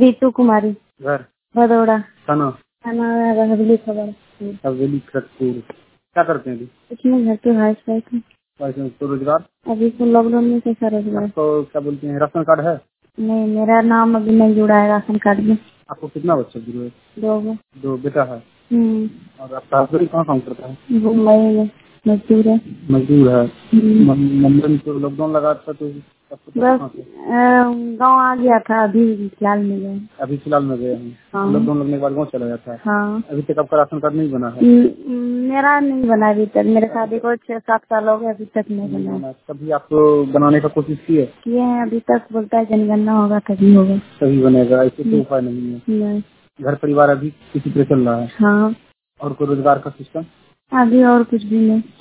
रीतू कुमारी। घर भदोड़ा। थाना थाना हवेली खबर। हवेली खड़गपुर। क्या करते हैं अभी? कुछ नहीं, घर पे भाई साहब थे। तो रोजगार अभी तो लॉकडाउन में कैसा रोजगार? आपको क्या बोलते हैं, राशन कार्ड है? नहीं, मेरा नाम अभी नहीं जुड़ा है राशन कार्ड में। आपको कितना बच्चा जुड़े? 2 दो बेटा है। और आपका हस्बैंड कहाँ काम करता है? मुंबई में मजदूर है। मजदूर है। मुंबई तो लॉकडाउन लगा था तो बस गांव आ गया था, अभी फिलहाल में गए। अभी फिलहाल में गए हैं। हाँ। लॉकडाउन लगने के बाद गाँव चला जाता है। हाँ। अभी तक आपका राशन कार्ड नहीं बना है? मेरा नहीं बना अभी तक। मेरे शादी को 6-7 साल हो गए, अभी तक नहीं बना। कभी आप बनाने का कोशिश किए हैं? अभी तक बोलता है जनगणना होगा तभी होगा। तभी बनेगा, ऐसे तो उपाय नहीं है। नहीं। घर परिवार अभी किसी तरह चल रहा है? हाँ। और कोई रोजगार का सिस्टम? अभी और कुछ भी नहीं।